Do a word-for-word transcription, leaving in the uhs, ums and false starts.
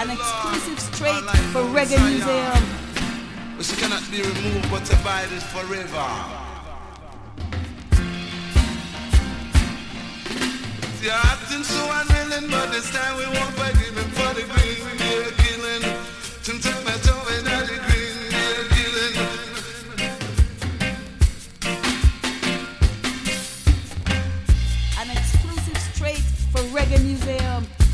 An exclusive straight for Reggae Museum. Which cannot be removed but abided forever. See, you're acting so unwilling, but this time we won't forgive him for the green we're killing. Tim took my toe and I the green we're killing. An exclusive straight for Reggae Museum.